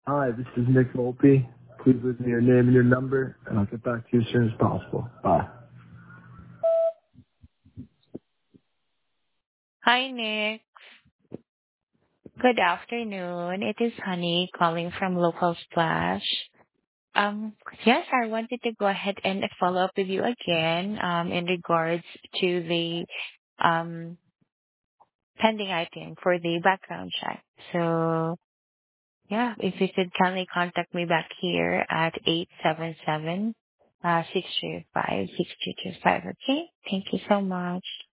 Hi, this is Nick Volpe. Please leave me your name and your number, and I'll get back to you as soon as possible. Bye. Hi, Nick. Good afternoon. It is Honey calling from Local Splash. Um, yes, I wanted to go ahead and follow up with you again, in regards to the um pending item for the background check. So, yeah, if you could kindly contact me back here at 877 635 6225. Okay? Thank you so much.